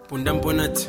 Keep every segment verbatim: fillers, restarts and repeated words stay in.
Punda Mbonati.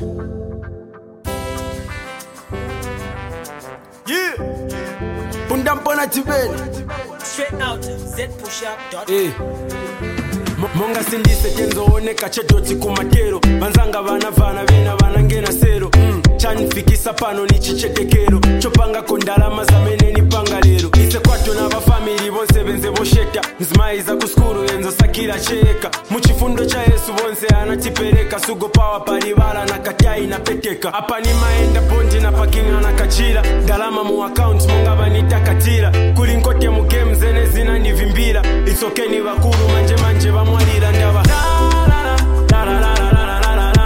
Yeah. Punda Mbonati bene. Straight out z push up dot com. Eh. Monga sindise kenzooneka chedoti kumatero banzanga vana vana vena vanangena sero mm. Chanifikisa pano ni chichekekero chopanga kondalama zamene ni panga lero ise kwato na bafamili bonse benze bosheta nzimaiza kuskuru yenzo sakira cheka muchifundo cha Yesu bonse anatipereka sugo power palibala na katai na peteka apa ni maenda bondi na parking na kachira dalama mu account monga banita katira kulinkote mu game zene zina nivimbira it's okay ni bakuru manje manje bamwalira ndaba la la la la la la la la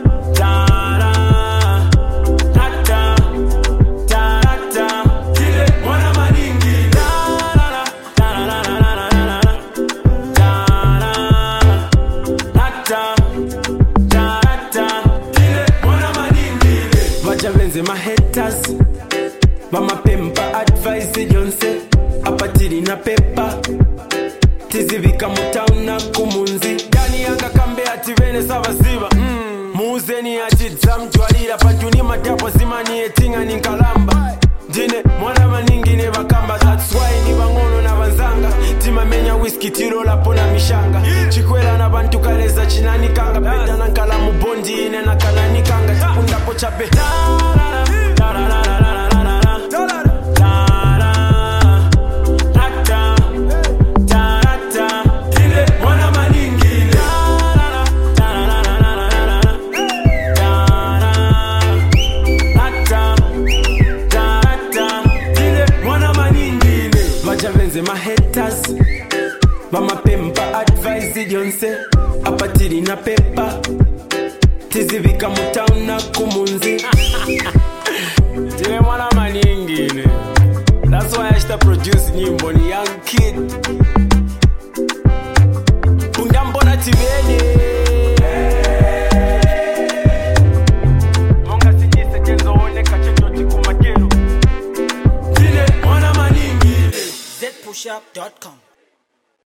my haters Mama pempa advice Jonse apatiri na pepa tizivika mutauna kumunzi Dani yanga kambe ati vene savasiva mm. Muuzeni ati zamjwalira pantuni matapo zimani etinga ninkalamba Jine mwana maningine bakamba that's why ni bangono na banzanga Tima menya whisky tiro lapo na mishanga Chikwela na bantu kaleza chinani kanga Peta na nkalamu bondi ine na kalani kanga Tipunda pochape La la la la la la la la la la my haters Mama pempa advice Jonse apatiri na pepa tizivika mutauna kumunzi Tile mwana maningine That's why I start produce nyimbo ni young kid Punda Mbonati bene Monga sijise kenzo one kachetoti kumakero Tile mwana maningine z push up dot com.